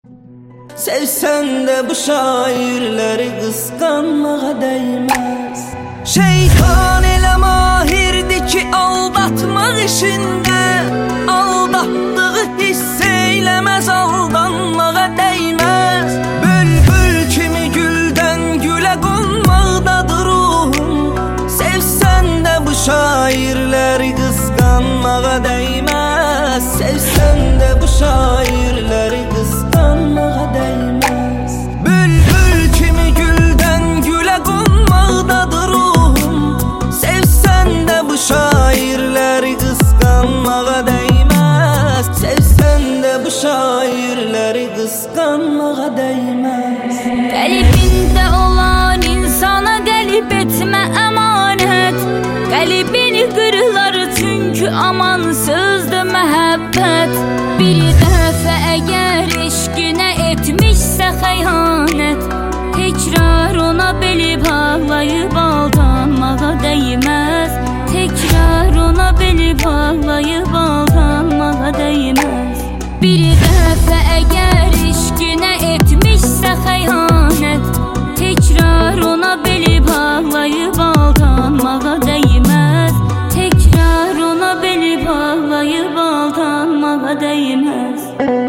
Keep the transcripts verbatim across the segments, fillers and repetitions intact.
Sevsen de bu şairleri kıskanmağa değmez. Şeytan ile mahirdi ki aldatmak işinde, aldattığı hisseylemez, aldanmağa değmez. Bülbül kimi gülden güle konmaqdadır ruhum. Sevsen de bu şairleri kıskanmağa değmez. Sevsen de bu şairleri kıskanmağa değmez. Bülbül kimi gülden güle konmaqdadır ruhum. Sevsen de bu şairleri kıskanmağa değmez. Sevsen de bu şairleri kıskanmağa değmez. Kalbinde olan insana qalib etmə əmanət. Qalbini qırılar çünkü amansızdı məhəbbət. Bir dəfə əgər eşqinə etmişsə xəyanət, tekrar ona beli bağlayıb aldanmağa değməz. Tekrar ona beli bağlayıb aldanmağa değməz. Bir dəfə əgər eşqinə etmişsə xəyanət, tekrar ona beli bağlayıb aldanmağa değməz. Tekrar ona beli bağlayıb aldanmağa değməz.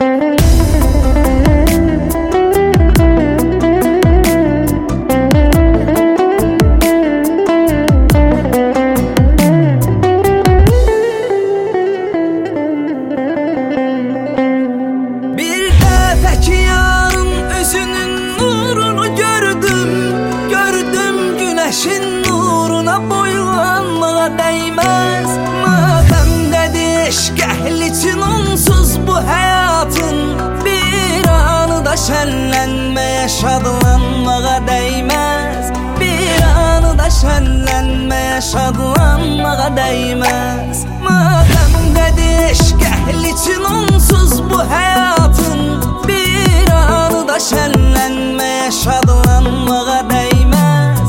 Güneşin nuruna boylanmağa değmez. Madem dedi eşq əhli için onsuz bu hayatın, bir anı da şənlənməyə, şadlanmağa değmez. Bir anı da şənlənməyə, şadlanmağa değmez. Madem dedi eşq əhli için onsuz bu hayatın, bir anı da şənlənməyə, şadlanmağa değmez.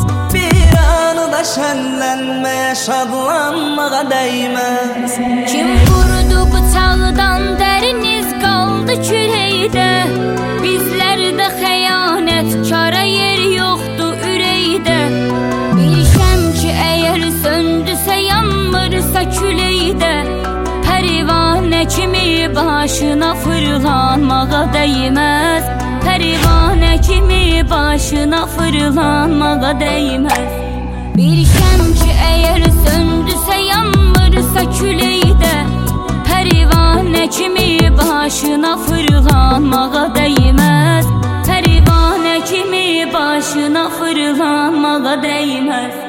Şənlənməyə, şadlanmağa değməz. Kim vurdu bıçaqdan dərin iz qaldı kürəkdə. Bizlərdə xəyanət kara yer yoxdur ürəkdə. Bilşəm ki əgər söndüsə yanmırsa küləkdə, pərvanə kimi başına fırlanmağa değməz. Pərvanə kimi başına fırlanmağa değməz. Bir şəm ki əgər söndüsə yanmırsa küləkdə, pərvanə kimi başına fırlanmağa değməz. Pərvanə kimi başına fırlanmağa değməz.